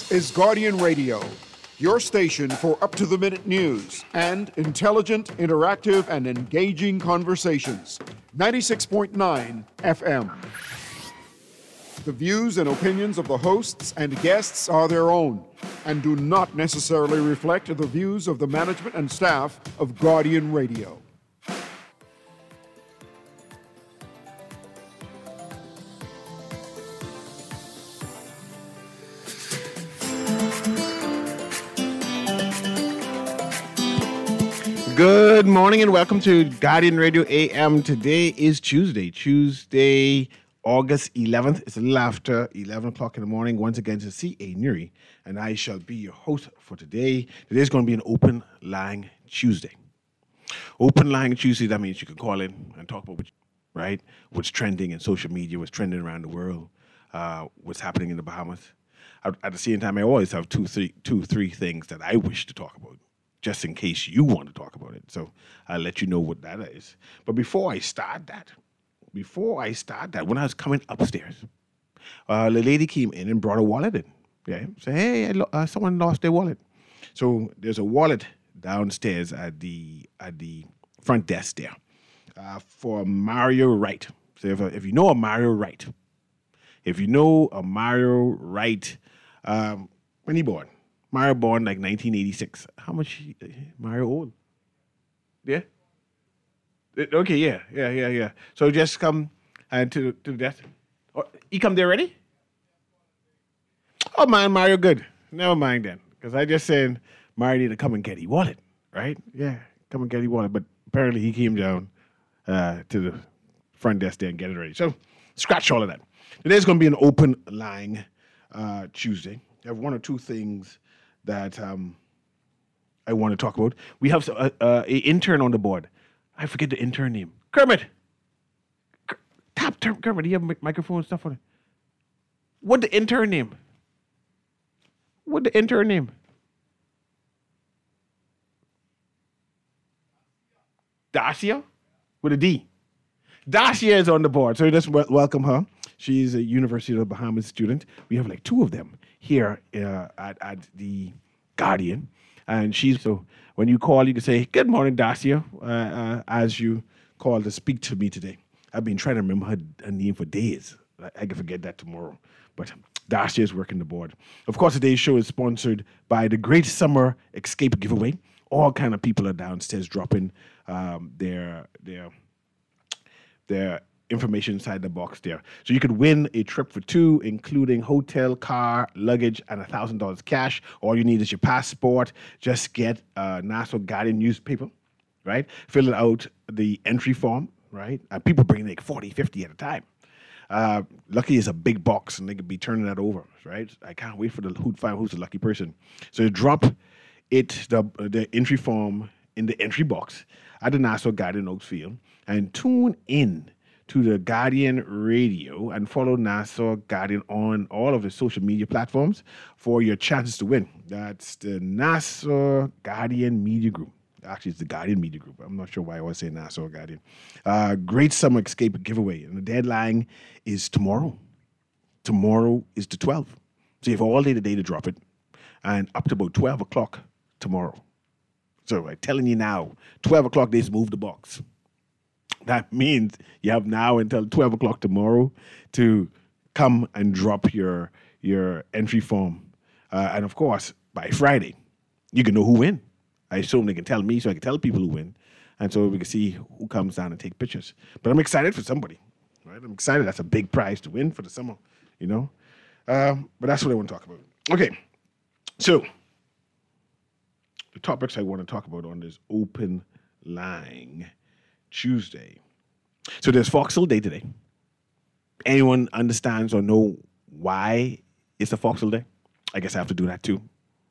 is Guardian Radio, your station for up-to-the-minute news and intelligent, interactive, and engaging conversations. 96.9 FM. The views and opinions of the hosts and guests are their own and do not necessarily reflect the views of the management and staff of Guardian Radio. Good morning and welcome to Guardian Radio AM. Today is Tuesday, August 11th. It's a little after 11 o'clock in the morning. Once again, to C.A. Nuri, and I shall be your host for today. Today's going to be an open line Tuesday. Open line Tuesday, that means you can call in and talk about what's trending in social media, what's trending around the world, what's happening in the Bahamas. At the same time, I always have two, three things that I wish to talk about, just in case you want to talk about it. So I'll let you know what that is. But before I start that, when I was coming upstairs, the lady came in and brought a wallet in. Yeah, say, hey, someone lost their wallet. So there's a wallet downstairs at the front desk there for Mario Wright. So if you know a Mario Wright, when he born? Mario born like 1986. How much Mario old? Yeah? Okay, yeah. So just come to the desk. Oh, he come there ready? Oh, man, Mario good. Never mind then. Because I just said Mario need to come and get his wallet, right? Yeah, come and get his wallet. But apparently he came down to the front desk there and get it ready. So scratch all of that. Today's going to be an open line Tuesday. I have one or two things that I want to talk about. We have an intern on the board. I forget the intern name. Kermit. Kermit, do you have microphone stuff on it? What the intern name? Dacia? With a D. Dacia is on the board, so just welcome her. She's a University of the Bahamas student. We have like two of them here at the Guardian. And so when you call, you can say, good morning, Dacia, as you call to speak to me today. I've been trying to remember her name for days. I can forget that tomorrow. But Dacia is working the board. Of course, today's show is sponsored by the Great Summer Escape Giveaway. All kind of people are downstairs dropping their information inside the box there. So you could win a trip for two, including hotel, car, luggage, and $1,000 cash. All you need is your passport. Just get a Nassau Guardian newspaper, right? Fill it out, the entry form, right? People bring like 40, 50 at a time. Lucky is a big box, and they could be turning that over, right? I can't wait for find who's the lucky person. So you drop the entry form in the entry box at the Nassau Guardian Oaksfield, and tune in to the Guardian Radio and follow Nassau Guardian on all of the social media platforms for your chances to win. That's the Nassau Guardian Media Group. Actually, it's the Guardian Media Group. I'm not sure why I always say Nassau Guardian. Great Summer Escape Giveaway. And the deadline is tomorrow. Tomorrow is the 12th. So you have all day today to drop it. And up to about 12 o'clock tomorrow. So I'm telling you now, 12 o'clock, they just move the box. That means you have now until 12 o'clock tomorrow to come and drop your entry form. And, of course, by Friday, you can know who win. I assume they can tell me so I can tell people who win. And so we can see who comes down and take pictures. But I'm excited for somebody. Right? I'm excited. That's a big prize to win for the summer, you know. But that's what I want to talk about. Okay. So the topics I want to talk about on this open line Tuesday. So there's Foxhole Day today. Anyone understands or know why it's a Foxhole Day? I guess I have to do that too.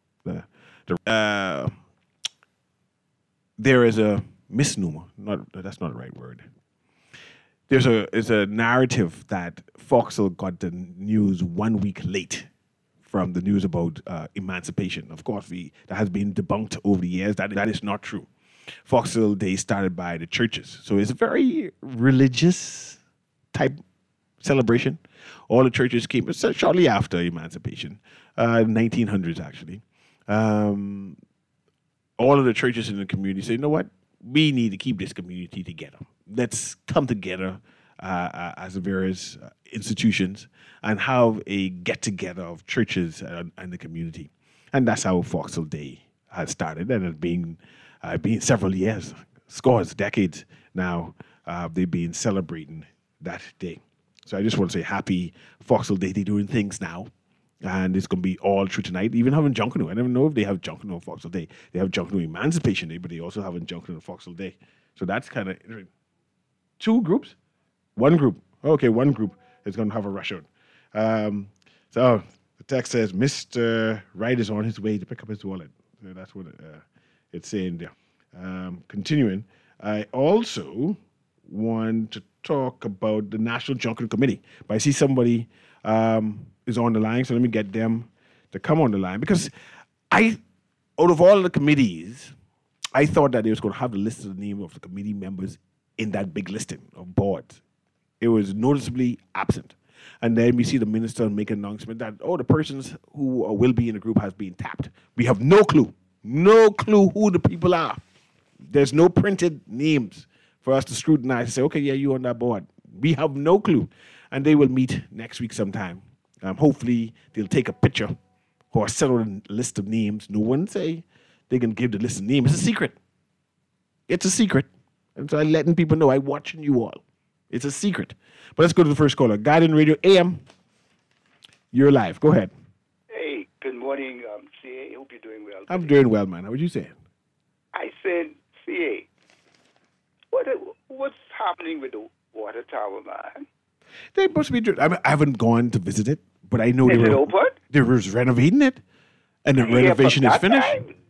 There is a misnomer. That's not the right word. There's a narrative that Foxhole got the news 1 week late from the news about emancipation. Of course, that has been debunked over the years. That is not true. Foxhole Day started by the churches. So it's a very religious type celebration. All the churches came shortly after emancipation, 1900s actually. All of the churches in the community said, you know what? We need to keep this community together. Let's come together as the various institutions and have a get-together of churches and the community. And that's how Foxhill Day has started, and it's been several years, scores, decades now. They've been celebrating that day. So I just want to say happy Foxhill Day. They're doing things now. And it's going to be all through tonight. Even having Junkanoo. I don't know if they have Junkanoo on Foxhill Day. They have Junkanoo Emancipation Day, but they also have Junkanoo on Foxhill Day. So that's kind of interesting. 2 groups? 1 group. Okay, 1 group is going to have a rush out. So the text says, Mr. Wright is on his way to pick up his wallet. So that's what it's saying there. Continuing, I also want to talk about the National Junkanoo Committee. But I see somebody is on the line, so let me get them to come on the line. Because out of all the committees, I thought that they was going to have the list of the name of the committee members in that big listing of boards. It was noticeably absent. And then we see the minister make an announcement that, the persons who will be in the group has been tapped. We have no clue who the people are. There's no printed names for us to scrutinize and say, okay, yeah, you on that board. We have no clue. And they will meet next week sometime. Hopefully, they'll take a picture or settle a list of names. No one say they can give the list of names. It's a secret. It's a secret. And so I'm letting people know I'm watching you all. It's a secret. But let's go to the first caller. Guardian Radio AM. You're live. Go ahead. Hey, good morning, CA. Hope you're doing well. I'm doing well, man. How would you say? I said, CA, what's happening with the water tower, man? They must be doing. I haven't gone to visit it, but I know Is it open? They were renovating it, and the renovation is finished.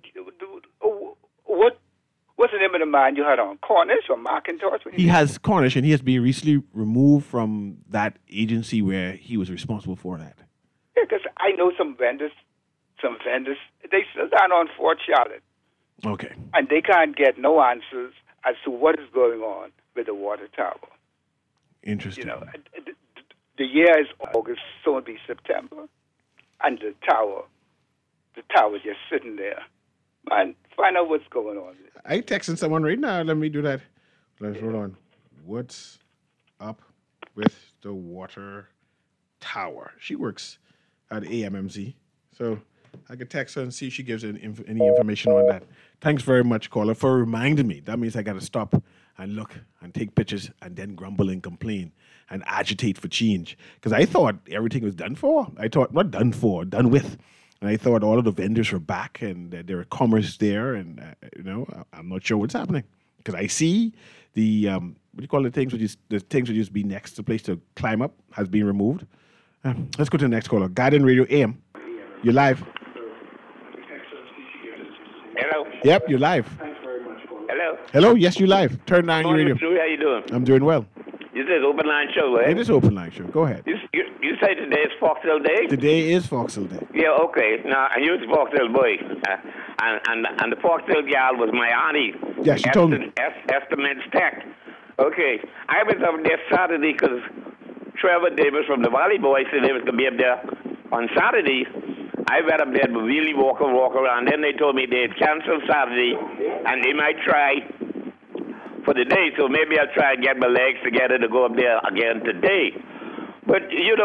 What's the name of the man you had on? Cornish or McIntosh? He has Cornish, and he has been recently removed from that agency where he was responsible for that. Yeah, because I know some vendors, they still down on Fort Charlotte. Okay. And they can't get no answers as to what is going on with the water tower. Interesting. You know, the year is August, so it'll be September, and the tower just sitting there. Man, find out what's going on. I texting someone right now. Let me do that. Let's hold on. What's up with the water tower? She works at AMMZ, so I could text her and see if she gives any information on that. Thanks very much, caller, for reminding me. That means I got to stop and look and take pictures and then grumble and complain and agitate for change. Because I thought everything was done for. I thought, not done for, done with. And I thought all of the vendors were back and there were commerce there. And, I'm not sure what's happening. Because I see the, what do you call the things which just be next to the place to climb up has been removed. Let's go to the next caller. Guardian Radio AM. You're live. Hello. Yep, you're live. Hello. Hello, yes, you're live. Turn down your radio. How you doing? I'm doing well. This is Open Line Show, right? It is Open Line Show. Go ahead. You say today is Foxhill Day? Today is Foxhill Day. Yeah, okay. Now, and you're the Foxhill boy. And the Foxhill gal was my auntie. Yeah, she told me. Esther Tech. Okay. I was up there Saturday because Trevor Davis from the Valley Boys said they was going to be up there on Saturday. I went up there to really walk around. Then they told me they'd cancel Saturday and they might try for the day. So maybe I'll try and get my legs together to go up there again today. But,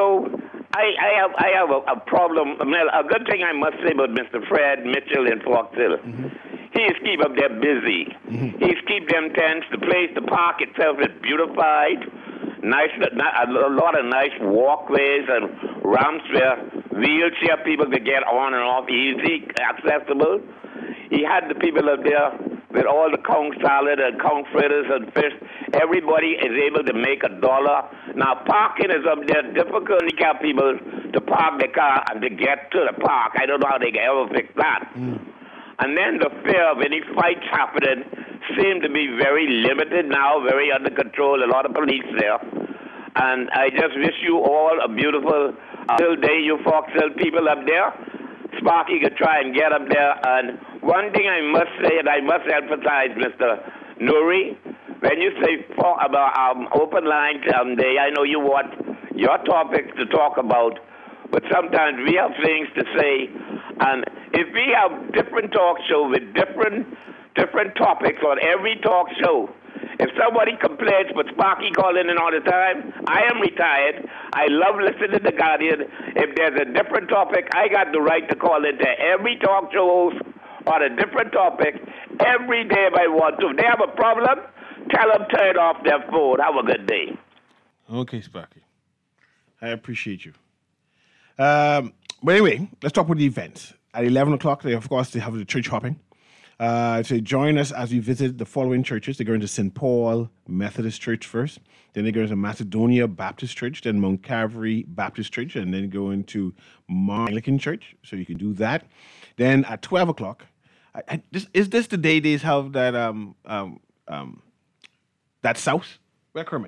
I have a problem. A good thing I must say about Mr. Fred Mitchell in Foxhill. Mm-hmm. He's keep up there busy. Mm-hmm. He's keep them tents. The park itself is beautified. Nice, a lot of nice walkways and ramps where wheelchair people could get on and off easy, accessible. He had the people up there with all the conch salad and conch fritters and fish. Everybody is able to make $1. Now, parking is up there difficult. You got people to park their car and to get to the park. I don't know how they can ever fix that. And then the fear of any fights happening seem to be very limited now, very under control. A lot of police there. And I just wish you all a beautiful day, you Foxhill people up there. Sparky could try and get up there. And one thing I must say, and I must emphasize, Mr. Nuri, when you say about Open Line Day, I know you your topics to talk about, but sometimes we have things to say. And if we have different talk shows with different topics on every talk show, if somebody complains, but Sparky calling in all the time, I am retired. I love listening to The Guardian. If there's a different topic, I got the right to call into every talk show on a different topic every day if I want to. If they have a problem, tell them turn off their phone. Have a good day. Okay, Sparky. I appreciate you. But anyway, let's talk about the events. At 11 o'clock, they have the church hopping. So join us as we visit the following churches. They go into St. Paul Methodist Church first. Then they go into Macedonia Baptist Church, then Mount Calvary Baptist Church, and then go into Anglican Church. So you can do that. Then at 12 o'clock, is this the day they have that that sauce? Where Kermit?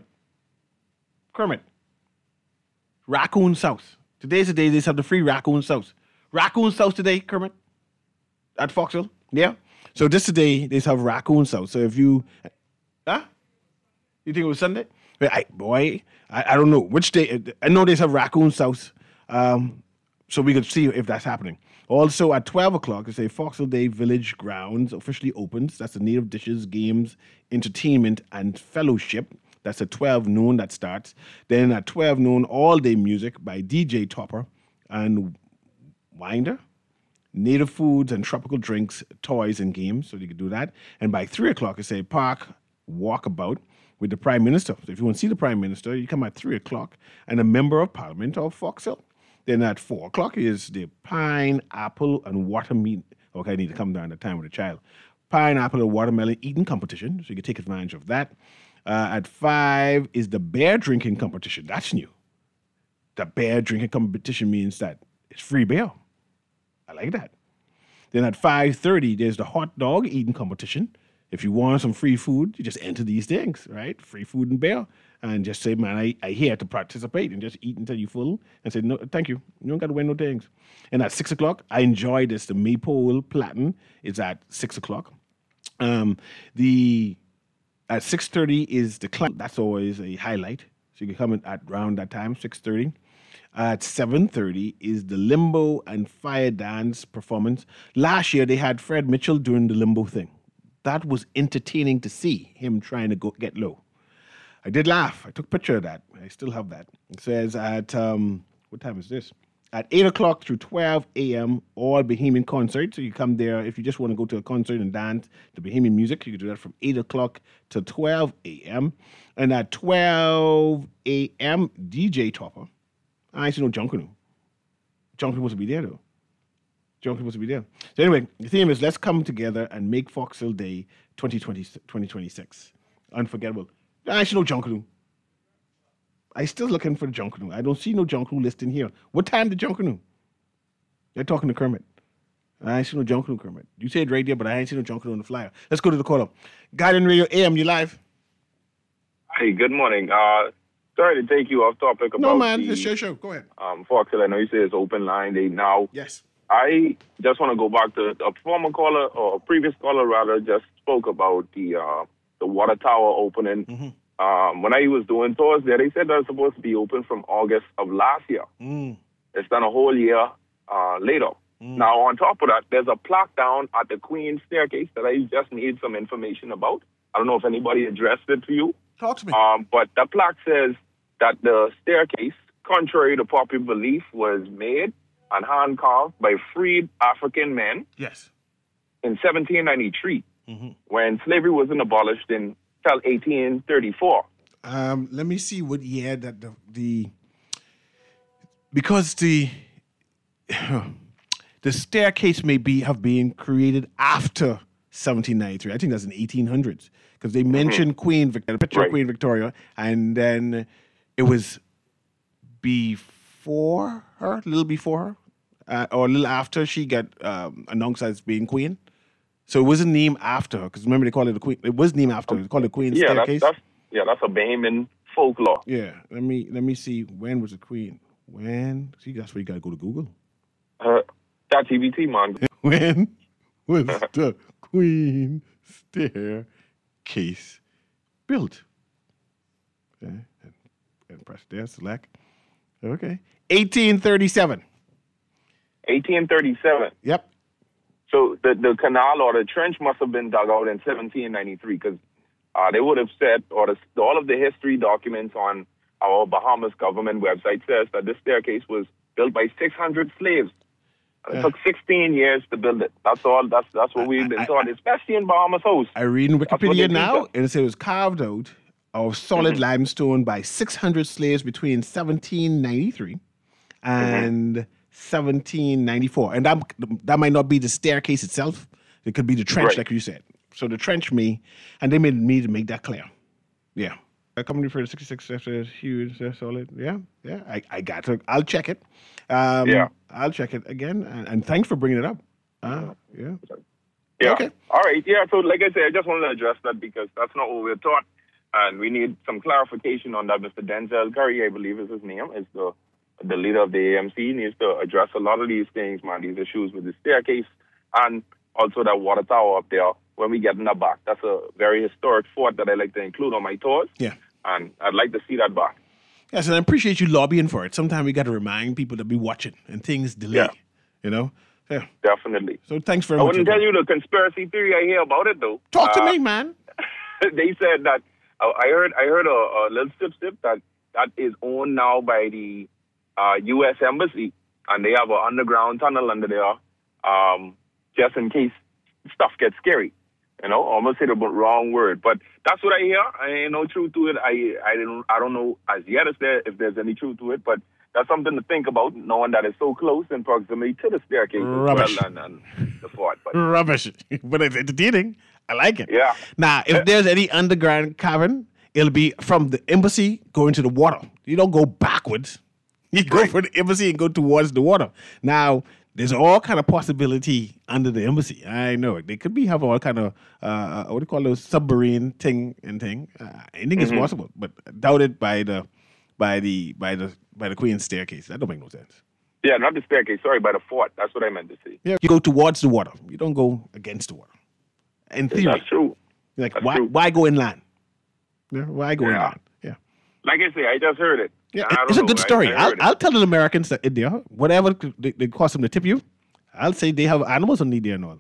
Raccoon sauce. Today's the day they have the free raccoon sauce. Raccoon sauce today, Kermit? At Foxville? Yeah? So this today, they have raccoon sauce. So if you... Huh? You think it was Sunday? I don't know. Which day? I know they have raccoon sauce. So we could see if that's happening. Also, at 12 o'clock, they say Foxville Day Village Grounds officially opens. That's the Native Dishes, Games, Entertainment, and Fellowship. That's at 12 noon that starts. Then at 12 noon, all-day music by DJ Topper and Winder. Native foods and tropical drinks, toys, and games. So you can do that. And by 3 o'clock, it's a park walkabout with the Prime Minister. So if you want to see the Prime Minister, you come at 3 o'clock and a member of Parliament of Foxhill. Then at 4 o'clock is the pineapple and watermelon. Okay, I need to come down at time with a child. Pineapple and watermelon eating competition. So you can take advantage of that. At 5 is the beer drinking competition. That's new. The beer drinking competition means that it's free beer. I like that. Then at 5:30, there's the hot dog eating competition. If you want some free food, you just enter these things, right? Free food and beer. And just say, man, I here to participate, and just eat until you're full and say, no, thank you. You don't got to win no things. And at 6 o'clock, I enjoy this. The Maypole Platin is at 6 o'clock. At 6:30 is the club. That's always a highlight. So you can come in at around that time, 6:30. At 7:30 is the Limbo and Fire Dance performance. Last year, they had Fred Mitchell doing the Limbo thing. That was entertaining to see him trying to get low. I did laugh. I took a picture of that. I still have that. It says at, what time is this? At 8 o'clock through 12 a.m., all Bahamian concerts. So you come there. If you just want to go to a concert and dance to Bahamian music, you can do that from 8 o'clock to 12 a.m. And at 12 a.m., DJ Topper. I see no Junkanu. Junkanu supposed to be there, though. Junkanu supposed to be there. So anyway, the theme is let's come together and make Foxhill Day 2026 unforgettable. I see no Junkanu. I still looking for the Junkanu. I don't see no Junkanu listing here. What time the Junkanu? They're talking to Kermit. I ain't see no Junkanu, Kermit. You said right there, but I ain't see no Junkanu on the flyer. Let's go to the caller. Guardian Radio AM, you live? Hey, good morning. Sorry to take you off topic about no, man, it's your show. Go ahead. Foxhill, I know you say it's open line day now. Yes. I just want to go back to a former caller, or a previous caller rather, just spoke about the water tower opening. Mm-hmm. When I was doing tours there, they said that was supposed to be open from August of last year. It's done a whole year later. Now, on top of that, there's a plaque down at the Queen's Staircase that I just need some information about. I don't know if anybody addressed it to you. Talk to me. But the plaque says that the staircase, contrary to popular belief, was made and hand-carved by freed African men. Yes. In 1793, when slavery wasn't abolished until 1834. Let me see what year that because the staircase may have been created after 1793. I think that's in 1800s because they mentioned Queen Victoria, the picture of Queen Victoria, and then it was before her, a little before her, or a little after she got announced as being queen. So it wasn't named after her because remember they called it the Queen. It was named after her. They called it Queen's Staircase. That's a Bahamian folklore. Yeah, let me see. When was the Queen? When? See, that's where you gotta go to Google. ChatGPT, man. When was the Queen Staircase built? Okay. And press there, select. Okay. 1837. 1837. Yep. So the canal or the trench must have been dug out in 1793 because they would have said, all of the history documents on our Bahamas government website says that this staircase was built by 600 slaves. It took 16 years to build it. That's all. That's what we've been taught, especially in Bahamas House. I read in Wikipedia now, and it says it was carved out of solid limestone by 600 slaves between 1793 and 1794. And that might not be the staircase itself. It could be the trench, like you said. So the trench and they made me to make that clear. Yeah. Coming for the 66, that's huge, that's solid. Yeah. I got to. I'll check it. I'll check it again. And thanks for bringing it up. Yeah. Okay. All right. Yeah. So, like I said, I just wanted to address that because that's not what we're taught, and we need some clarification on that. Mr. Denzel Curry, I believe is his name, is the leader of the AMC. Needs to address a lot of these things, man. These issues with the staircase and also that water tower up there. When we get in the back, that's a very historic fort that I like to include on my tours. Yeah. And I'd like to see that back. Yes, and I appreciate you lobbying for it. Sometimes we got to remind people to be watching and things delay. Yeah. You know? Yeah. Definitely. So thanks very much. I wouldn't tell you the conspiracy theory I hear about it, though. Talk to me, man. They said that, I heard a little sip that is owned now by the U.S. Embassy, and they have an underground tunnel under there just in case stuff gets scary. You know, almost hit a wrong word, but that's what I hear. I ain't no truth to it. I don't know as yet if there's any truth to it, but that's something to think about, knowing that it's so close in proximity to the staircase Rubbish. as well and the fort. But Rubbish, but it's entertaining. I like it. Yeah. Now, if there's any underground cavern, it'll be from the embassy going to the water. You don't go backwards. You go from the embassy and go towards the water. Now, there's all kind of possibility under the embassy. I know it. They could have all kind of what do you call those submarine thing. Anything is possible, but doubt it by the Queen's staircase. That don't make no sense. Yeah, not the staircase. Sorry, by the fort. That's what I meant to say. Yeah, you go towards the water. You don't go against the water. In theory, that's true. Like that's why? True. Why go inland? Yeah, why go inland? Yeah. Like I say, I just heard it. Yeah, it's a good story. I'll tell the Americans that India, whatever they cost them to tip you, I'll say they have animals on India and all.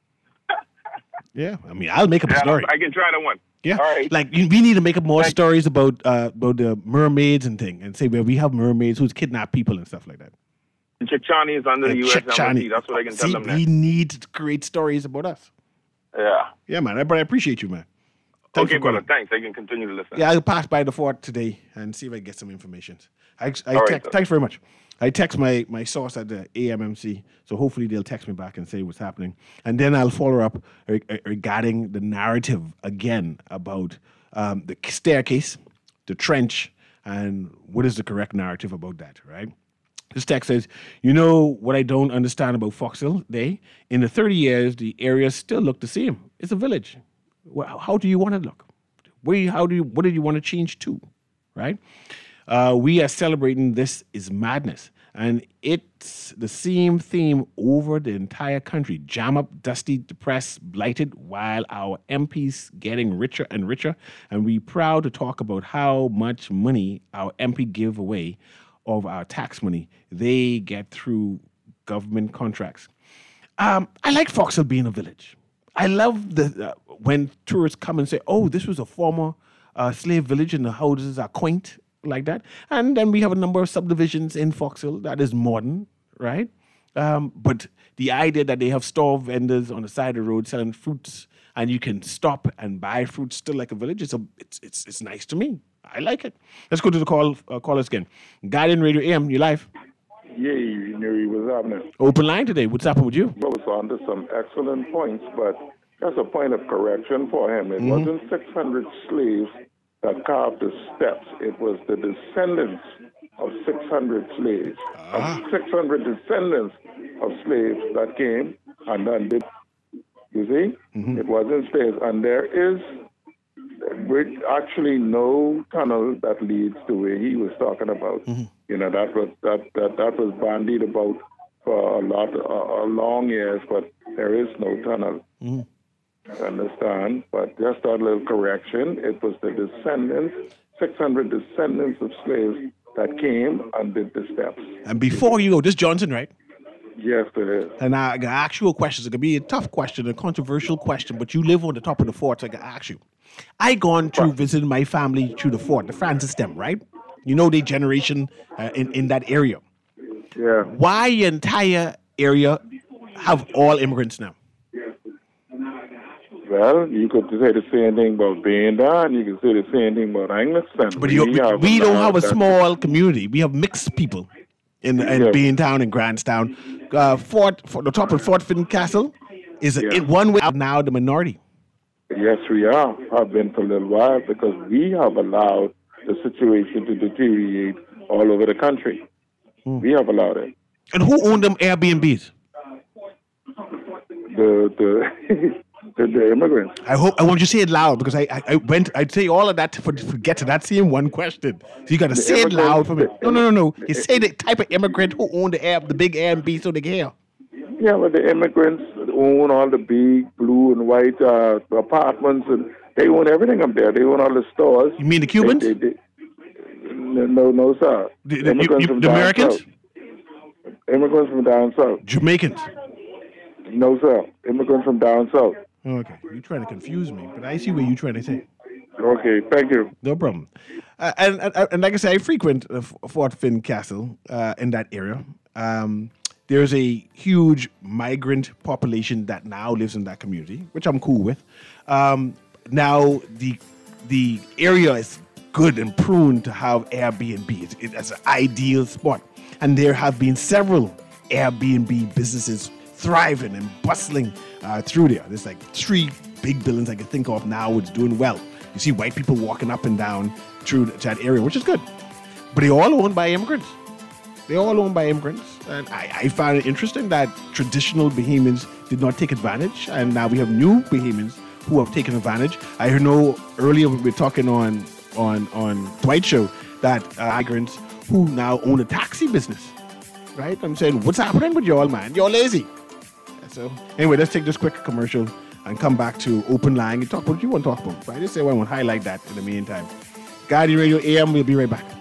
Yeah, I mean, I'll make up a story. I can try that one. Yeah, all right. Like we need to make up more stories about the mermaids and thing, and say where we have mermaids who's kidnap people and stuff like that. Chichani is under the U.S. Embassy. That's what I can tell them. We need to create stories about us. Yeah. Yeah, man. But I appreciate you, man. Okay, brother. Thanks. I can continue to listen. Yeah, I'll pass by the fort today and see if I get some information. Thanks very much. I text my source at the AMMC, so hopefully they'll text me back and say what's happening. And then I'll follow up regarding the narrative again about the staircase, the trench, and what is the correct narrative about that, right? This text says, you know what I don't understand about Fox Hill Day? In the 30 years, the area still look the same. It's a village. How do you want it to look? What do you want to change to, right? We are celebrating This Is Madness, and it's the same theme over the entire country. Jam up, dusty, depressed, blighted, while our MPs getting richer and richer, and we're proud to talk about how much money our MP give away of our tax money they get through government contracts. I like Fox Hill being a village. I love when tourists come and say, oh, this was a former slave village and the houses are quaint like that. And then we have a number of subdivisions in Fox Hill that is modern, right? But the idea that they have store vendors on the side of the road selling fruits and you can stop and buy fruits still like a village, it's nice to me. I like it. Let's go to the callers again. Guardian Radio AM, you live. Yay, Neri, what's happening? Open line today. What's happening with you? Well, it's on to some excellent points, but that's a point of correction for him. It wasn't 600 slaves that carved the steps. It was the descendants of 600 slaves. Of 600 descendants of slaves that came and then did. You see? It wasn't slaves. And there is actually no tunnel that leads to where he was talking about. You know, that was bandied about for a long years, but there is no tunnel. Understand? But just a little correction. It was the descendants, 600 descendants of slaves that came and did the steps. And before you go, this Johnson, right? Yes, it is. And I got actual questions. It could be a tough question, a controversial question, but you live on the top of the fort, so I can ask you. I gone to visit my family through the fort, the Francis them, right? You know the generation in that area. Yeah. Why entire area have all immigrants now? Well, you could say the same thing about Benda, and you could say the same thing about Angleton. But we don't have a small community. We have mixed people in Baintown and Grantstown. The top of Fort Fincastle is in one way now the minority. Yes, we are. Have been for a little while because we have allowed the situation to deteriorate all over the country. We have allowed it. And who owned them Airbnbs? The immigrants. I want you to say it loud because I'd say all of that to get to that same one question. So you got to say it loud for me. No. You say the type of immigrant who owned the big Airbnb so they can hear. Yeah, well, the immigrants own all the big blue and white apartments, and they own everything up there. They own all the stores. You mean the Cubans? No, sir. The Americans? South. Immigrants from down south. Jamaicans? No, sir. Immigrants from down south. Okay, you're trying to confuse me, but I see what you're trying to say. Okay, thank you. No problem. And like I say, I frequent Fort Fincastle in that area. There's a huge migrant population that now lives in that community, which I'm cool with. Now the area is good and prone to have Airbnb. It's an ideal spot, and there have been several Airbnb businesses thriving and bustling through there. There's like 3 big buildings I can think of now which doing well. You see white people walking up and down through that area, which is good. But they're all owned by immigrants. And I found it interesting that traditional Bahamians did not take advantage, and now we have new Bahamians who have taken advantage. I know earlier we were talking on Dwight's show that migrants who now own a taxi business, right? I'm saying, what's happening with y'all, man? You're lazy. So anyway, let's take this quick commercial and come back to Open Line and talk about what you want to talk about. Right? I just say I want to highlight that in the meantime. Guardian Radio AM, we'll be right back.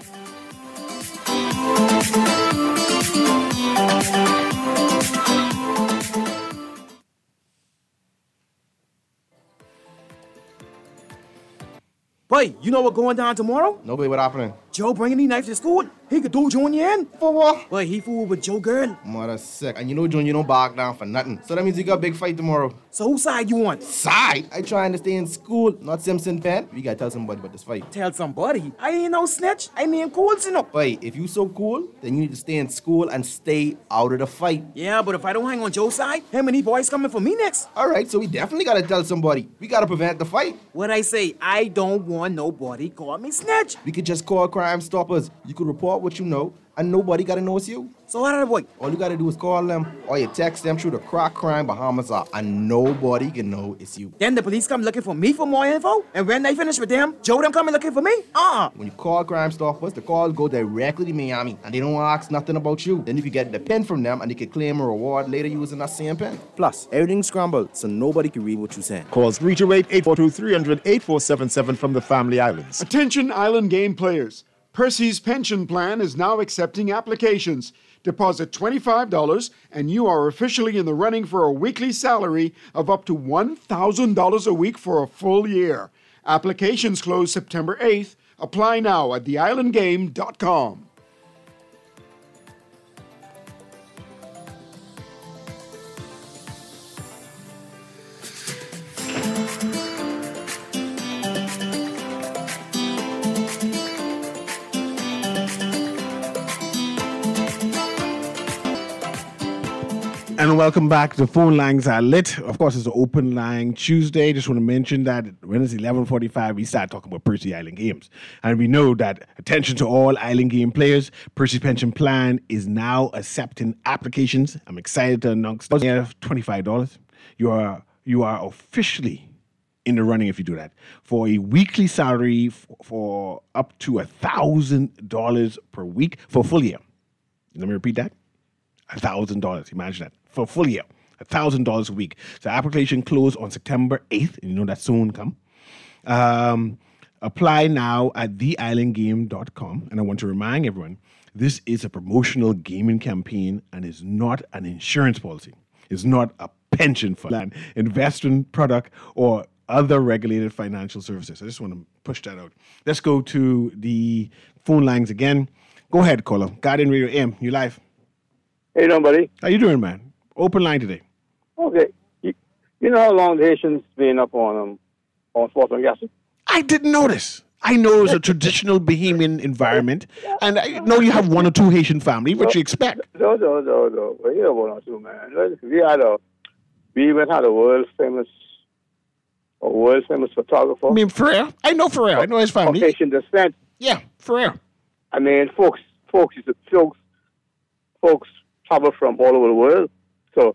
Boy, you know what going down tomorrow? No, boy, what happening? Joe bringing these knives to school. He could do Junior in. For what? Boy, he fooled with Joe girl. Mother sick. And you know Junior don't back down for nothing. So that means you got a big fight tomorrow. So whose side you on? Side? I trying to stay in school, not Simpson Penn. We gotta tell somebody about this fight. Tell somebody? I ain't no snitch. I mean cool, you know. Boy, if you so cool, then you need to stay in school and stay out of the fight. Yeah, but if I don't hang on Joe's side, how many boys coming for me next? Alright, so we definitely gotta tell somebody. We gotta prevent the fight. What I say, I don't want nobody call me snitch. We could just call Crime Stoppers. You could report what you know, and nobody gotta know it's you. So what are the boy? All you gotta do is call them, or you text them through the Crack Crime Bahamas app, and nobody can know it's you. Then the police come looking for me for more info, and when they finish with them, Joe them coming looking for me? When you call Crime Stoppers, the calls go directly to Miami, and they don't ask nothing about you. Then you can get the pen from them, and they can claim a reward later using that same pen. Plus, everything's scrambled, so nobody can read what you're saying. Calls 328-842-300-8477 from the Family Islands. Attention island game players. Percy's pension plan is now accepting applications. Deposit $25 and you are officially in the running for a weekly salary of up to $1,000 a week for a full year. Applications close September 8th. Apply now at theislandgame.com. And welcome back. The phone lines are lit. Of course, it's an open line Tuesday. Just want to mention that when it's 11:45, we start talking about Percy Island Games. And we know that, attention to all Island Game players, Percy's pension plan is now accepting applications. I'm excited to announce $25. You are officially in the running if you do that, for a weekly salary for up to $1,000 per week for a full year. Let me repeat that. $1,000. Imagine that. For a full year. $1,000 a week. So application closed on September 8th. And you know that soon come. Apply now at theislandgame.com. And I want to remind everyone, this is a promotional gaming campaign and is not an insurance policy. It's not a pension fund, investment product, or other regulated financial services. I just want to push that out. Let's go to the phone lines again. Go ahead, caller. Guardian Radio AM, you live. Hey, doing, buddy? How you doing, man? Open line today. Okay. You know how long the Haitians been up on Fort Gaston? I didn't notice. I know it's a traditional Bahamian environment, and I know you have one or two Haitian families. What you expect? No. Well, you have one or two, man. We even had a world famous photographer. I mean, Ferrer. I know Ferrer. I know his family. Haitian descent. Yeah, Ferrer. I mean, folks travel from all over the world, so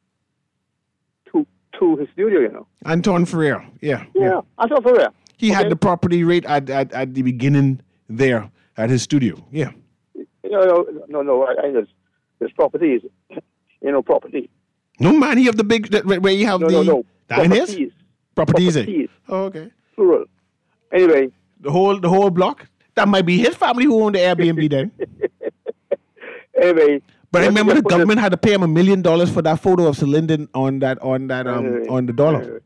to his studio, you know. Anton Ferrer. Yeah. Anton Ferrer. He had the property rate at the beginning there at his studio. Yeah. No. I know there's properties. Property. No, man. He have the big where you have No. Properties. Oh, okay. Plural. Anyway. The whole block? That might be his family who owned the Airbnb then. Anyway. But I remember the government had to pay him $1 million for that photo of Celine on the dollar.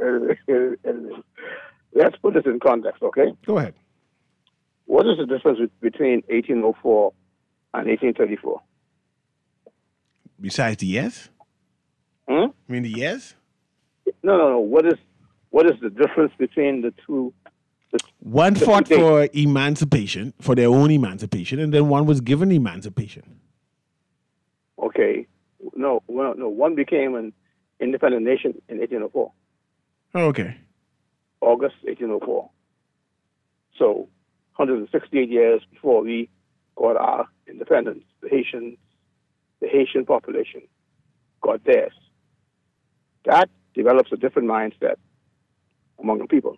Let's put this in context, okay? Go ahead. What is the difference between 1804 and 1834? Besides the yes? Hmm? You mean the yes? No. What is the difference between the two? One fought for emancipation, for their own emancipation, and then one was given emancipation. Okay. No. One became an independent nation in 1804. Oh, okay. August 1804. So, 168 years before we got our independence, the Haitian population got theirs. That develops a different mindset among the people.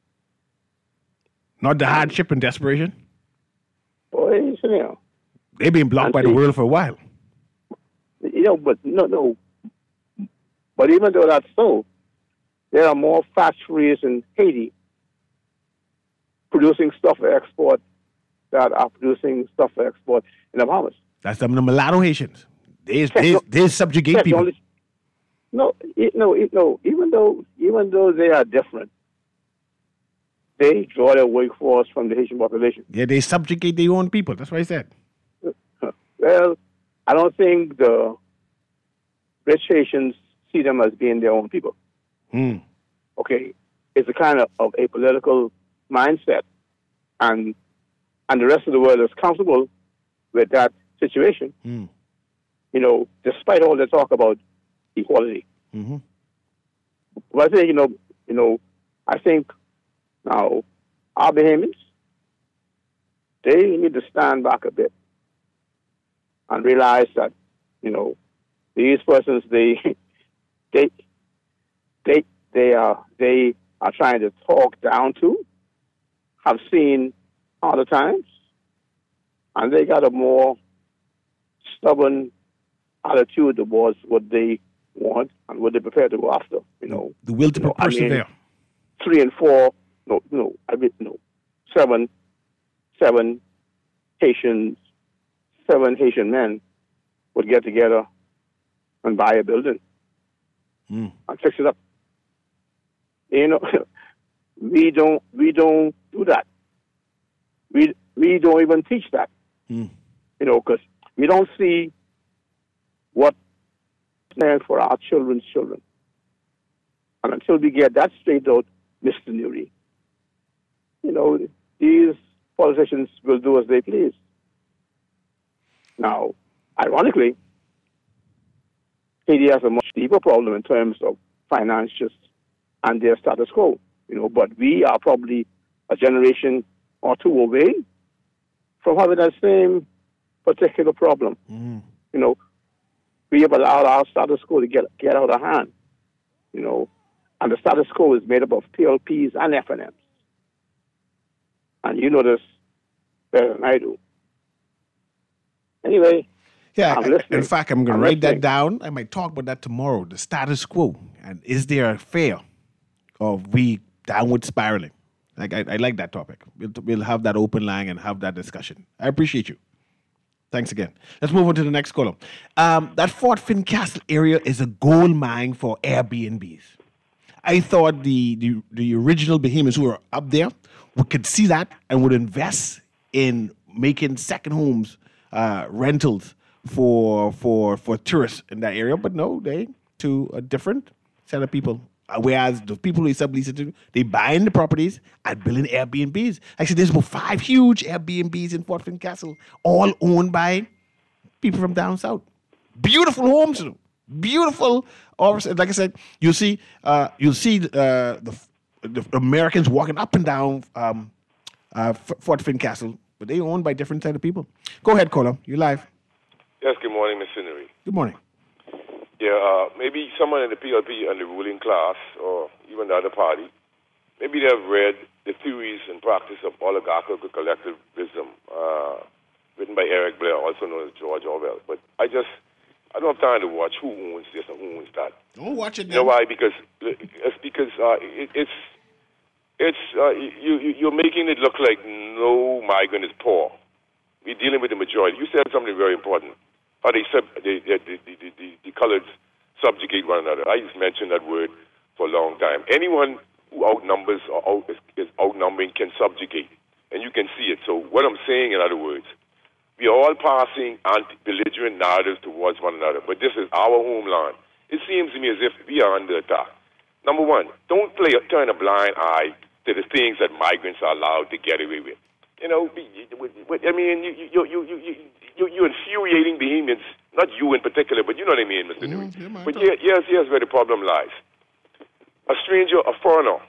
Not the hardship and desperation? Boy, they've been blocked by the world for a while. But no. But even though that's so, there are more factories in Haiti producing stuff for export that are producing stuff for export in the Bahamas. That's some of the mulatto Haitians. They subjugate people. No. Even though they are different, they draw their workforce from the Haitian population. Yeah, they subjugate their own people. That's what I said. Well, I don't think the rich Haitians see them as being their own people. Okay, it's a kind of a political mindset, and the rest of the world is comfortable with that situation. Despite all the talk about equality. Mm-hmm. But I think I think now our Bahamians, they need to stand back a bit and realize that these persons they are trying to talk down to, have seen other times, and they got a more stubborn attitude towards what they want and what they're prepared to go after. The will to persevere. 3 and 4, seven Haitian men would get together and buy a building and fix it up. We don't do that. We don't even teach that. Because we don't see what planned for our children's children. And until we get that straight out, Mr. Nuri, these politicians will do as they please. Now, ironically, Haiti has a much deeper problem in terms of finances and their status quo, but we are probably a generation or two away from having that same particular problem. We have allowed our status quo to get out of hand, and the status quo is made up of PLPs and FNMs. And you know this better than I do. Anyway, in fact, I'm going to write that down. I might talk about that tomorrow, the status quo. And is there a fear of we downward spiraling? Like I like that topic. We'll have that open line and have that discussion. I appreciate you. Thanks again. Let's move on to the next caller. That Fort Fincastle area is a gold mine for Airbnbs. I thought the original behemoths who were up there could see that and would invest in making second homes, rentals for tourists in that area. But no, they to a different set of people. Whereas the people who sublease it to, they buying the properties and building Airbnbs. Actually, there's about 5 huge Airbnbs in Fort Fincastle, all owned by people from down south. Beautiful homes, beautiful. Like I said, you'll see the Americans walking up and down Fort Fincastle, but they owned by different set of people. Go ahead, caller. You're live. Yes. Good morning, Mr. Nuri. Good morning. Yeah, maybe someone in the PLP and the ruling class, or even the other party, maybe they have read the theories and practice of oligarchical collectivism, written by Eric Blair, also known as George Orwell. But I don't have time to watch who owns this and who owns that. Don't watch it. You know why? Because you're making it look like no migrant is poor. We're dealing with the majority. You said something very important. How the colors subjugate one another. I just mentioned that word for a long time. Anyone who outnumbers or is outnumbering can subjugate, and you can see it. So what I'm saying, in other words, we are all passing anti-belligerent narratives towards one another, but this is our homeland. It seems to me as if we are under attack. Number one, don't turn a blind eye to the things that migrants are allowed to get away with. You know, I mean, you're infuriating Bahamians, not you in particular, but you know what I mean, Mr. Newey. But here's where the problem lies. A stranger, a foreigner.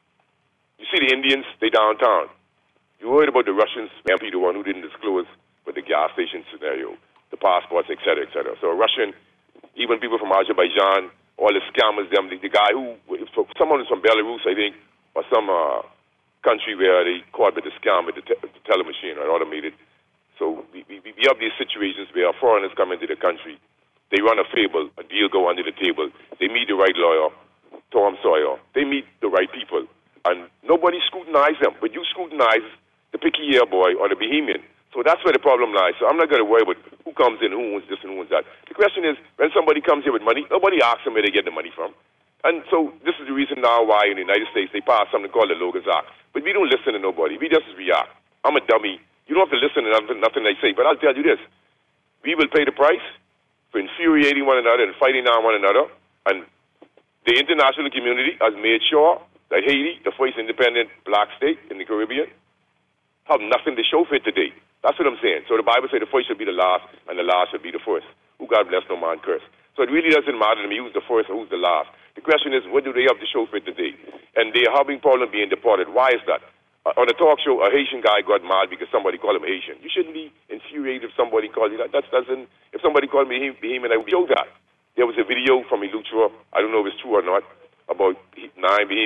You see the Indians, they downtown. You heard about the Russians, MP, the one who didn't disclose with the gas station scenario, the passports, et cetera, et cetera. So a Russian, even people from Azerbaijan, all the scammers, the guy who, someone who's from Belarus, I think, or some country where they caught with the scam with the teller machine, right, automated. So we have these situations where foreigners come into the country, they run a fable, a deal go under the table, they meet the right lawyer, Tom Sawyer, they meet the right people, and nobody scrutinizes them, but you scrutinize the picky ear boy or the Bahamian. So that's where the problem lies. So I'm not going to worry about who comes in, who owns this and who owns that. The question is, when somebody comes here with money, nobody asks them where they get the money from. And so this is the reason now why in the United States they passed something called the Logan's Act. But we don't listen to nobody. We just react. I'm a dummy. You don't have to listen to nothing they say. But I'll tell you this. We will pay the price for infuriating one another and fighting on one another. And the international community has made sure that Haiti, the first independent black state in the Caribbean, have nothing to show for it today. That's what I'm saying. So the Bible says the first should be the last and the last should be the first. Who God bless, no man curse. So it really doesn't matter to me who's the first or who's the last. The question is, what do they have to show for it today? And they're having problem being deported. Why is that? On a talk show, a Haitian guy got mad because somebody called him Haitian. You shouldn't be infuriated if somebody called you that. If somebody called me Bahamian, I would show that. There was a video from Elutra, I don't know if it's true or not, about 9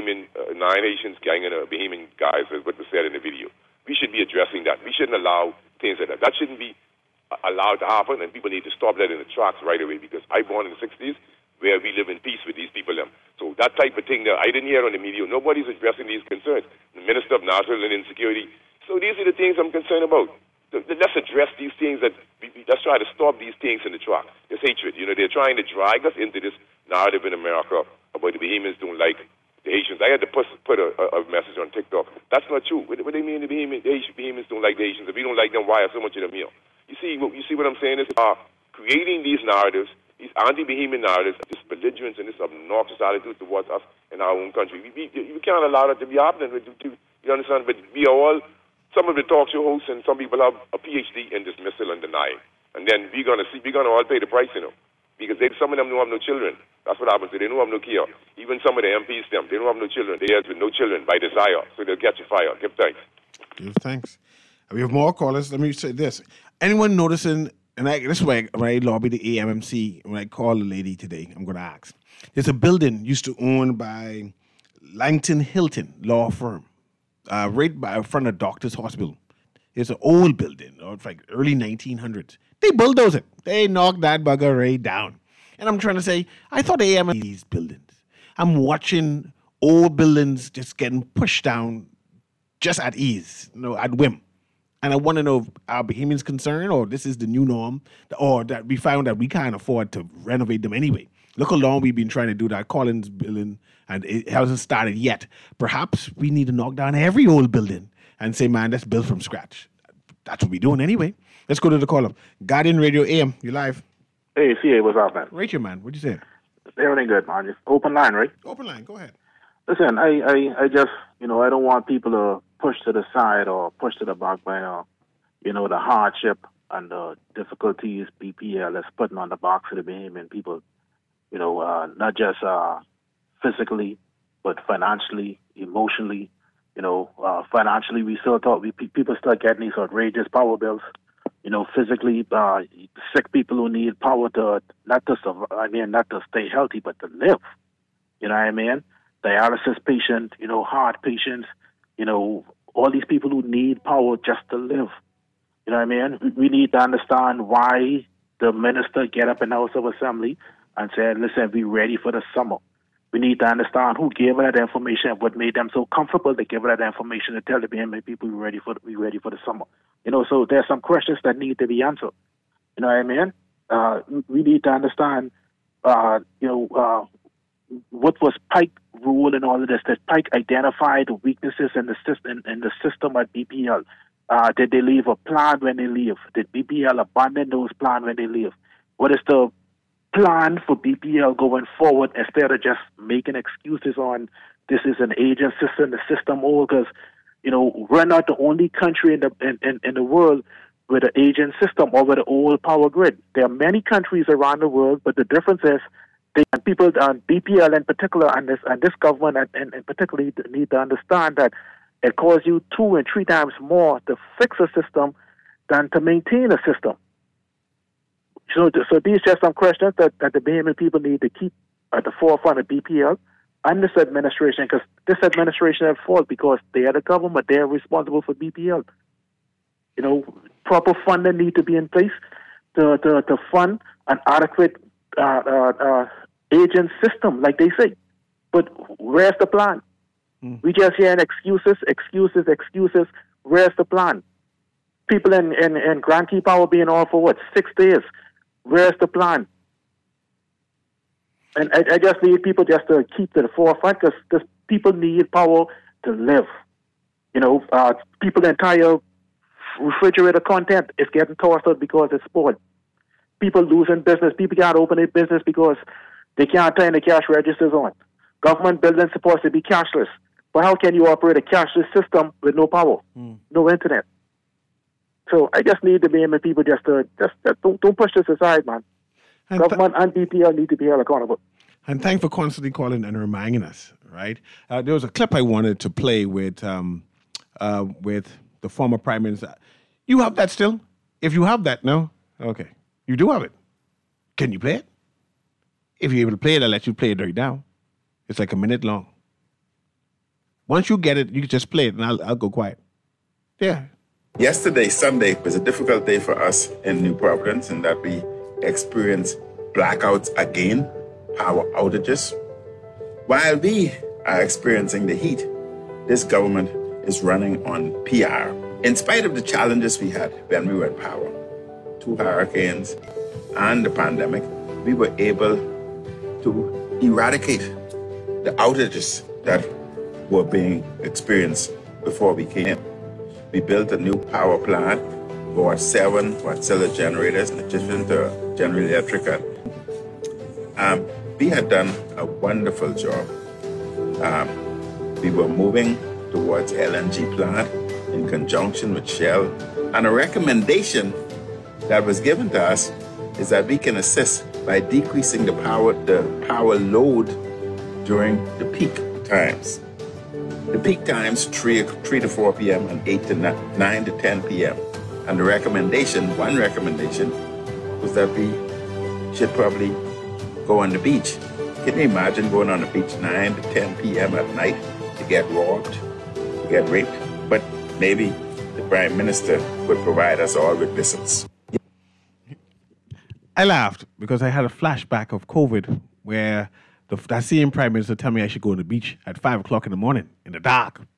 Haitians ganging a Bahamian guys, is what was said in the video. We should be addressing that. We shouldn't allow things like that. That shouldn't be allowed to happen, and people need to stop that in the tracks right away, because I born in the 60s, where we live in peace with these people. So that type of thing that I didn't hear on the media, nobody's addressing these concerns. The Minister of National and Insecurity. So these are the things I'm concerned about. Let's address these things. Let's try to stop these things in the track. This hatred. You know, they're trying to drag us into this narrative in America about the Bahamians don't like the Haitians. I had to put a message on TikTok. That's not true. What do they mean the Bahamians don't like the Haitians? If we don't like them, why are so much of them here? You see what I'm saying? Is creating these narratives, these anti-Bahamian narratives, this belligerence and this obnoxious attitude towards us in our own country. We can't allow that to be happening. You understand? But we are all, some of the talk show hosts and some people have a PhD in dismissal and denying. And then we're gonna all pay the price, because some of them don't have no children. That's what happens. They don't have no care. Even some of the MPs, they don't have no children. They have no children by desire, so they'll get you fired. Give thanks. Give thanks. We have more callers. Let me say this. Anyone noticing, and this is why I lobby the AMMC, when I call a lady today, I'm going to ask. There's a building used to owned by Langton Hilton Law Firm, right by in front of Doctor's Hospital. It's an old building, it's like early 1900s. They bulldoze it. They knock that bugger right down. And I'm trying to say, I thought AMMC these buildings. I'm watching old buildings just getting pushed down just at ease, at whim. And I want to know if our Bahamians concerned, or this is the new norm, or that we found that we can't afford to renovate them anyway. Look how long we've been trying to do that Collins building, and it hasn't started yet. Perhaps we need to knock down every old building and say, man, let's build from scratch. That's what we're doing anyway. Let's go to the call-up. Guardian Radio AM, you live. Hey, CA, what's up, man? Rachel, man, what'd you say? Everything good, man. Just open line, right? Open line, go ahead. Listen, I just, I don't want people to push to the side or push to the back by, the hardship and the difficulties BPL is putting on the backs of the Bahamian people. Not just physically, but financially, emotionally. Financially, we still thought people still getting these outrageous power bills. Physically, sick people who need power to not to stay healthy, but to live. You know what I mean? Dialysis patient, heart patients, all these people who need power just to live. You know what I mean? We need to understand why the minister get up in the House of Assembly and said, listen, we ready for the summer. We need to understand who gave her that information and what made them so comfortable to give her that information to tell the Bahamian people we ready for the summer. So there's some questions that need to be answered. You know what I mean? We need to understand, what was Pike rule in all of this? That Pike identified the weaknesses in the system at BPL. Did they leave a plan when they leave? Did BPL abandon those plans when they leave? What is the plan for BPL going forward instead of just making excuses on this is an aging system, the system old? Because we're not the only country in the world with an aging system or with an old power grid. There are many countries around the world, but the difference is people on BPL in particular and this government and particularly need to understand that it costs you 2 and 3 times more to fix a system than to maintain a system. So these are just some questions that the Bahamian people need to keep at the forefront of BPL and this administration, because this administration at fault because they are the government, they are responsible for BPL. Proper funding need to be in place to fund an adequate agent system, like they say. But where's the plan? We just hearing excuses. Where's the plan? People in Grand Key Power being on for 6 days. Where's the plan? And I just need people just to keep to the forefront because people need power to live. People's entire refrigerator content is getting tossed out because it's spoiled. People losing business. People can't open their business because they can't turn the cash registers on. Government buildings supposed to be cashless. But how can you operate a cashless system with no power, no internet? So I just need the Bahamian people just don't push this aside, man. And government and BPL need to be held accountable. And thanks for constantly calling and reminding us, right? There was a clip I wanted to play with the former Prime Minister. You have that still? If you have that, no? Okay. You do have it. Can you play it? If you're able to play it, I'll let you play it right now. It's like a minute long. Once you get it, you can just play it, and I'll go quiet. Yeah. Yesterday, Sunday, was a difficult day for us in New Providence in that we experienced blackouts again, power outages. While we are experiencing the heat, this government is running on PR. In spite of the challenges we had when we were in power, 2 hurricanes and the pandemic, we were able to eradicate the outages that were being experienced before we came in. We built a new power plant for 7 Wärtsilä generators in addition to General Electric. We had done a wonderful job. We were moving towards LNG plant in conjunction with Shell. And a recommendation that was given to us is that we can assist by decreasing the power load during the peak times. The peak times, 3 to 4 p.m. and 8 to 9 to 10 p.m. And one recommendation, was that we should probably go on the beach. Can you imagine going on the beach 9 to 10 p.m. at night to get robbed, to get raped? But maybe the Prime Minister would provide us all with whistles. I laughed because I had a flashback of COVID where that same Prime Minister told me I should go on the beach at 5 o'clock in the morning in the dark.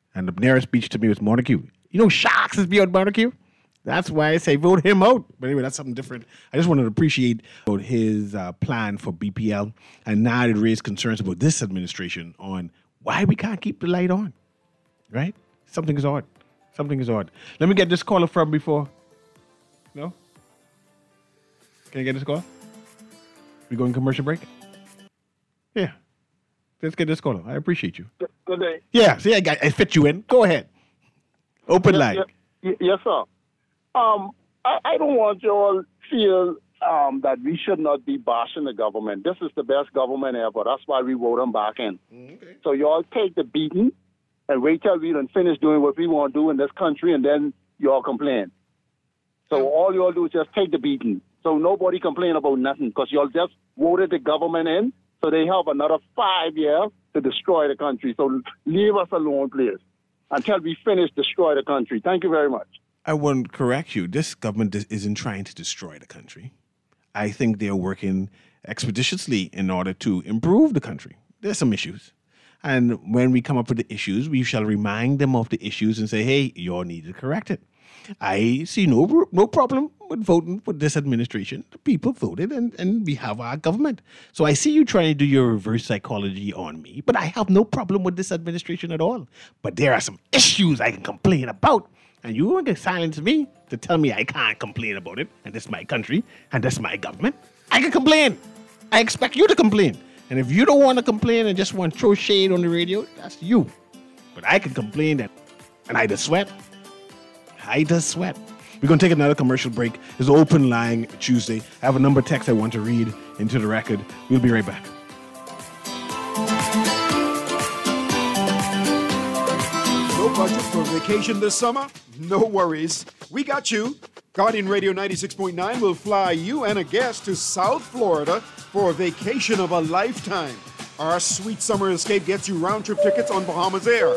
And the nearest beach to me was Montague. You know Sharks is beyond Montague? That's why I say vote him out. But anyway, that's something different. I just wanted to appreciate his plan for BPL. And now it raised concerns about this administration on why we can't keep the light on. Right? Something is odd. Something is odd. Let me get this caller from before. No? Can I get this call? We going commercial break? Yeah. Let's get this caller. I appreciate you. Good day. Yeah. See, I fit you in. Go ahead. Open line. Yes, sir. I don't want you all feel that we should not be bashing the government. This is the best government ever. That's why we vote them back in. Okay. So you all take the beating and wait till we done finish doing what we want to do in this country, and then you all complain. So all you all do is just take the beating. So nobody complain about nothing because you all just voted the government in, so they have another 5 years to destroy the country. So leave us alone, please, until we finish destroy the country. Thank you very much. I want to correct you. This government isn't trying to destroy the country. I think they're working expeditiously in order to improve the country. There's some issues. And when we come up with the issues, we shall remind them of the issues and say, hey, you all need to correct it. I see no problem with voting for this administration. The people voted and we have our government. So I see you trying to do your reverse psychology on me, but I have no problem with this administration at all. But there are some issues I can complain about. And you won't get silence me to tell me I can't complain about it. And this is my country and this is my government. I can complain. I expect you to complain. And if you don't want to complain and just want to throw shade on the radio, that's you. But I can complain and I just sweat. I just sweat. We're going to take another commercial break. It's Open Line Tuesday. I have a number of texts I want to read into the record. We'll be right back. No budget for vacation this summer? No worries. We got you. Guardian Radio 96.9 will fly you and a guest to South Florida for a vacation of a lifetime. Our sweet summer escape gets you round-trip tickets on Bahamas Air.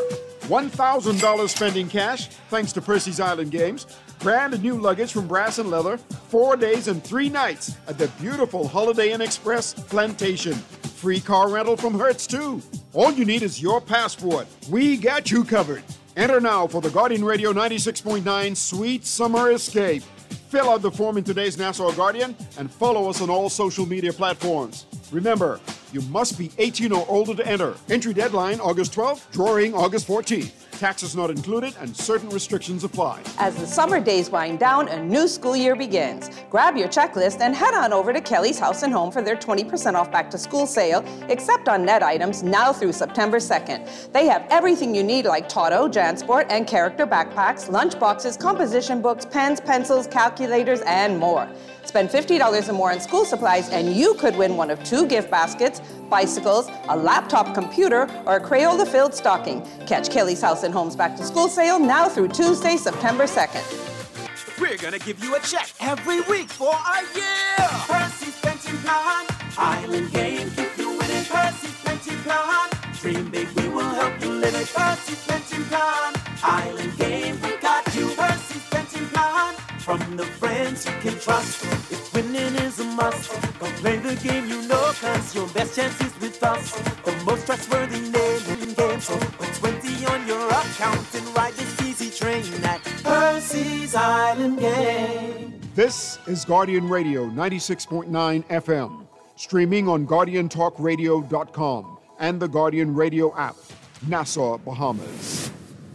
$1,000 spending cash, thanks to Percy's Island Games. Brand new luggage from Brass and Leather. 4 days and 3 nights at the beautiful Holiday Inn Express Plantation. Free car rental from Hertz, too. All you need is your passport. We got you covered. Enter now for the Guardian Radio 96.9 Sweet Summer Escape. Fill out the form in today's Nassau Guardian and follow us on all social media platforms. Remember, you must be 18 or older to enter. Entry deadline August 12th, drawing August 14th. Taxes not included and certain restrictions apply. As the summer days wind down, a new school year begins. Grab your checklist and head on over to Kelly's House and Home for their 20% off back to school sale, except on net items now through September 2nd. They have everything you need like Toto, JanSport, and character backpacks, lunch boxes, composition books, pens, pencils, calculators, and more. Spend $50 or more on school supplies and you could win one of 2 gift baskets, bicycles, a laptop computer, or a Crayola-filled stocking. Catch Kelly's House and Home's back to school sale now through Tuesday, September 2nd. We're gonna give you a check every week for a year. Percy's Pension Plan, Island Game, keep you winning. Percy's Pension Plan, dream big, we will help you live it. Percy's Pension Plan, Island Game, we got you. Percy's Pension Plan, from the friends you can trust. If winning is a must, go play the game you know, cause your best chance is with us. The most trustworthy name in games, so put 20 on your account and ride this easy train at Percy's Island Game. This is Guardian Radio 96.9 FM, streaming on GuardianTalkRadio.com and the Guardian Radio app, Nassau, Bahamas.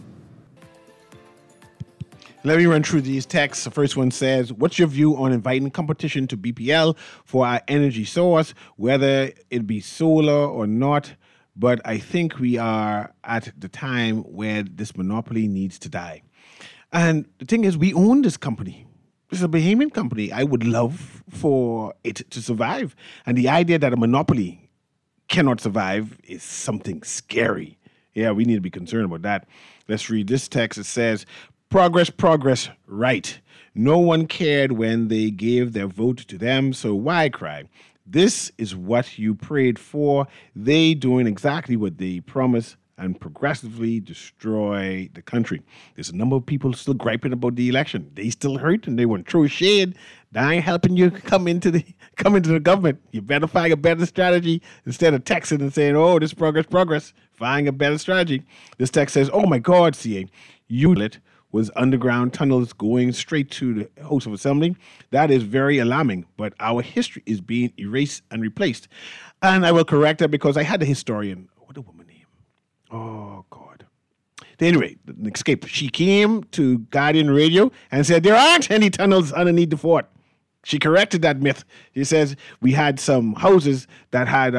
Let me run through these texts. The first one says, what's your view on inviting competition to BPL for our energy source, whether it be solar or not? But I think we are at the time where this monopoly needs to die. And the thing is, we own this company. It's a Bahamian company. I would love for it to survive. And the idea that a monopoly cannot survive is something scary. Yeah, we need to be concerned about that. Let's read this text. It says, Progress, right. No one cared when they gave their vote to them, so why cry? This is what you prayed for. They doing exactly what they promised, and progressively destroy the country. There's a number of people still griping about the election. They still hurt and they want to throw shade. That ain't helping you come into the government. You better find a better strategy instead of texting and saying, oh, this progress. Find a better strategy. This text says, oh my God, CA, was underground tunnels going straight to the House of Assembly. That is very alarming, but our history is being erased and replaced. And I will correct that because I had the historian, what a woman name? Oh, God. Anyway, the escape. She came to Guardian Radio and said, there aren't any tunnels underneath the fort. She corrected that myth. She says we had some houses that had,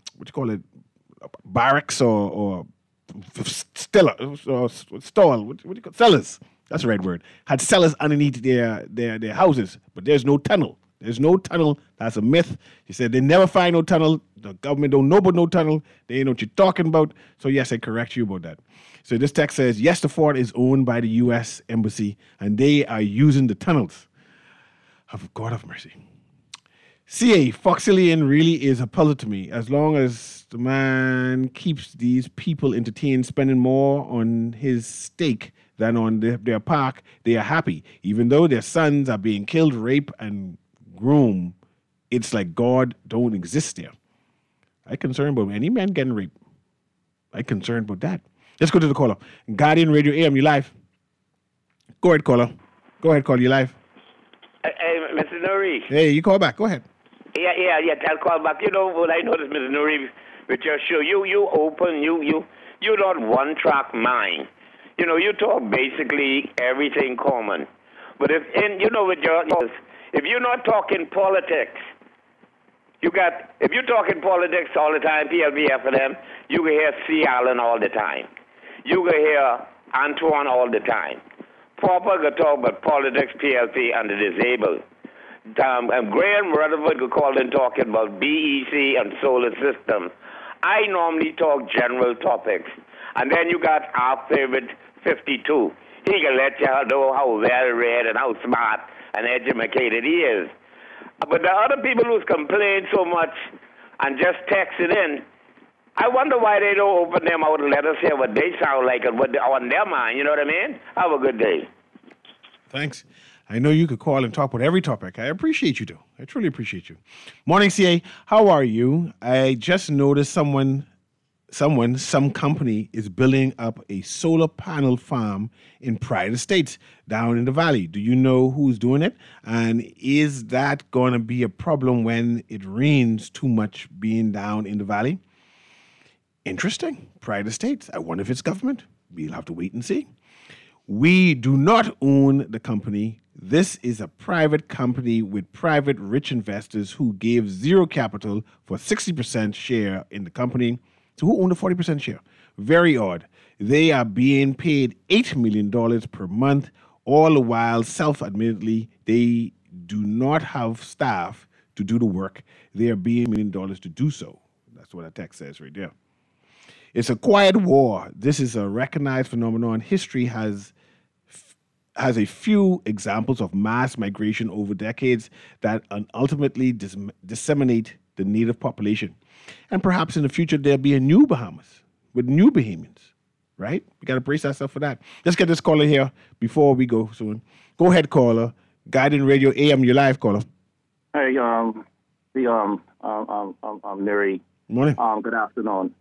barracks or cellars. That's the right word. Had cellars underneath their houses, but there's no tunnel. There's no tunnel. That's a myth. She said they never find no tunnel. The government don't know about no tunnel. They ain't know what you're talking about. So yes, I correct you about that. So this text says, yes, the fort is owned by the U.S. Embassy, and they are using the tunnels. God have mercy. CA, Foxillian really is a puzzle to me. As long as the man keeps these people entertained, spending more on his steak than on their park, they are happy. Even though their sons are being killed, raped, and groomed, it's like God don't exist there. I'm concerned about any man getting raped. I'm concerned about that. Let's go to the caller. Guardian Radio AM, you live. Go ahead, caller. Go ahead, call you live. Hey, Mr. Nuri. Hey, you call back. Go ahead. Yeah, I'll call back. You know what I noticed, Mr. Nuri, with your show, you open, you not one-track mind. You know, you talk basically everything common. But if you're not talking politics, if you're talking politics all the time, PLP for them, you can hear C. Allen all the time. You can hear Antoine all the time. Papa could talk about politics, PLP, and the disabled. And Graham Rutherford could call in talking about BEC and solar system. I normally talk general topics. And then you got our favorite 52. He can let you know how well-read and how smart and educated he is. But the other people who's complained so much and just text it in, I wonder why they don't open them out and let us hear what they sound like and what on their mind. You know what I mean? Have a good day. Thanks. I know you could call and talk about every topic. I appreciate you, though. I truly appreciate you. Morning, CA. How are you? I just noticed some company is building up a solar panel farm in Pride Estates down in the valley. Do you know who's doing it? And is that going to be a problem when it rains too much being down in the valley? Interesting. Pride Estates. I wonder if it's government. We'll have to wait and see. We do not own the company. This is a private company with private rich investors who gave zero capital for 60% share in the company. So who owned the 40% share? Very odd. They are being paid $8 million per month, all the while, self-admittedly, they do not have staff to do the work. They are being $1 million to do so. That's what that text says right there. It's a quiet war. This is a recognized phenomenon. History has a few examples of mass migration over decades that ultimately disseminate the native population. And perhaps in the future, there'll be a new Bahamas with new Bahamians, right? We got to brace ourselves for that. Let's get this caller here before we go soon. Go ahead, caller. Guardian Radio AM, you're live, caller. Hey, I'm Larry. Morning. Good afternoon.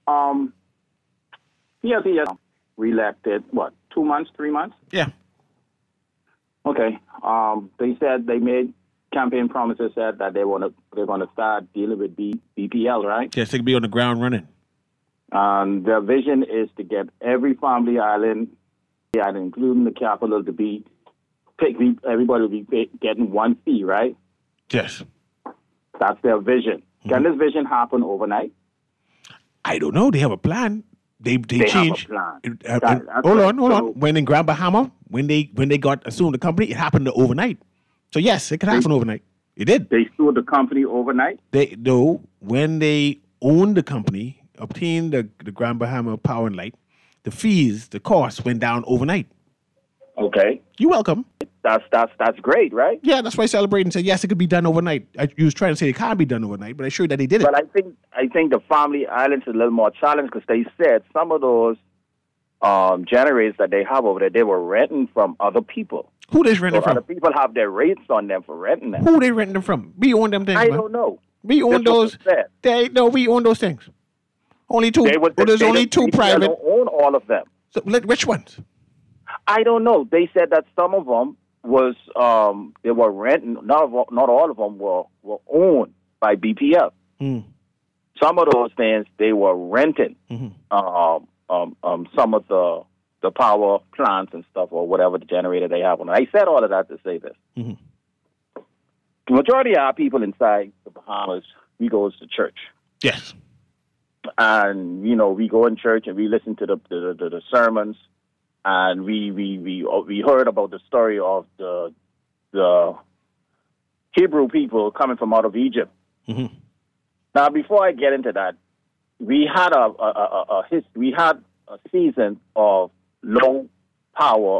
PLP re-elected, 2 months, 3 months? Yeah. Okay. They said they made campaign promises said that they're going to start dealing with BPL, right? Yes, they could be on the ground running. Their vision is to get every family island, including the capital, to be everybody will be getting one fee, right? Yes. That's their vision. Mm-hmm. Can this vision happen overnight? I don't know. They have a plan. They changed. Have a plan. Hold on. When in Grand Bahama, when they got assumed the company, it happened overnight. So yes, it could happen overnight. It did. They sued the company overnight? When they owned the company, obtained the Grand Bahama Power and Light, the fees, the costs went down overnight. Okay. You're welcome. that's great, right? Yeah, that's why celebrating said yes, it could be done overnight. You was trying to say it can't be done overnight, but I sure that they did it. But I think the family islands is a little more challenged because they said some of those generators that they have over there, they were renting from other people. Who they renting from? Other people have their rates on them for renting them. Who they renting them from? We own them things. I don't know. We own those. We own those things. Only two. There's only two private. They don't own all of them. So, which ones? I don't know. They said that some of them was they were renting. Not all of them were owned by BPL. Some of those things they were renting. Some of the power plants and stuff, or whatever the generator they have on. I said all of that to say this. The majority of our people inside the Bahamas, we go to church. Yes. And, we go in church and we listen to the sermons, and we heard about the story of the Hebrew people coming from out of Egypt. Now, before I get into that, we had a season of low power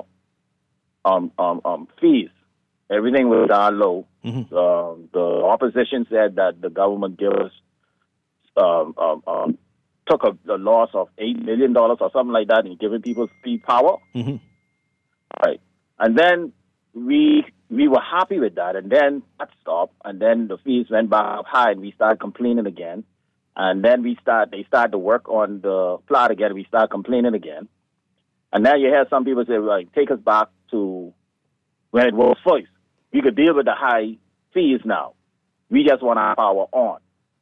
fees. Everything was down low. The opposition said that the government gave us took a loss of $8 million or something like that in giving people free power. Right. And then we were happy with that, and then that stopped, and then the fees went back up high, and we started complaining again. And then they started to work on the plot again. We started complaining again. And now you hear some people say, like, take us back to when it was first. We could deal with the high fees now. We just want our power on.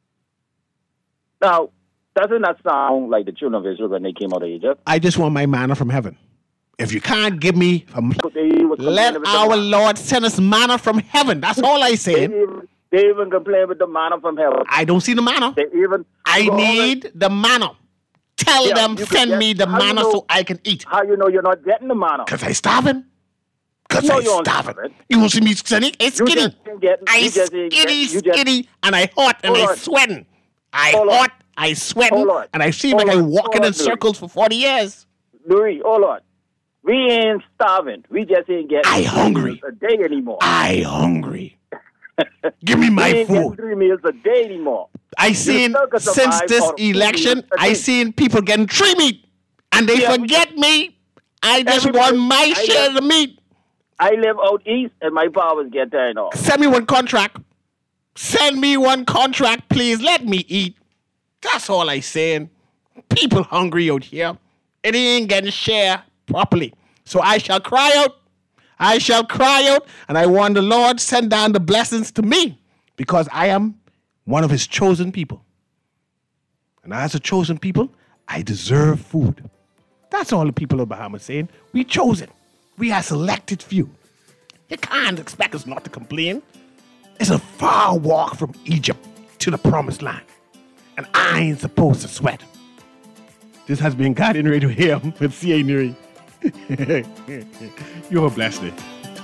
Now, doesn't that sound like the children of Israel when they came out of Egypt? I just want my manna from heaven. If you can't give me let our Lord send us manna from heaven. That's all I say. They even complain with the manna from heaven. I don't see the manna. I need the manna. Tell them, send me the manna so I can eat. How you know you're not getting the manna? Because I'm starving. Because I'm starving. You want to see me skinny? It's skinny. Skinny, and I hot, and I sweating. I sweating, and I seem like I'm walking in circles for 40 years. Louis, hold on. We ain't starving. We just ain't getting hungry a day anymore. I hungry. Give me my food. We ain't getting 3 meals a day anymore. I seen since this election, I seen people getting 3 meat, and they forget me. I just want my share of the meat. I live out east, and my powers get turned off. Send me one contract. Send me one contract, please. Let me eat. That's all I saying. People hungry out here. It ain't getting shared properly. So I shall cry out. I shall cry out, and I want the Lord send down the blessings to me, because I am one of his chosen people. And as a chosen people, I deserve food. That's all the people of Bahamas saying. We chosen. We are selected few. You can't expect us not to complain. It's a far walk from Egypt to the promised land. And I ain't supposed to sweat. This has been Guardian Radio here with C.A. Nuri. You have a blessed day.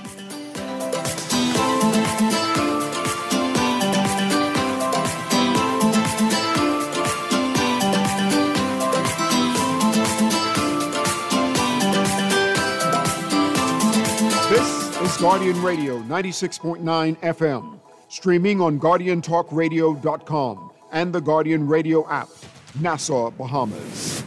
This is Guardian Radio 96.9 FM, streaming on GuardianTalkRadio.com and the Guardian Radio app, Nassau, Bahamas.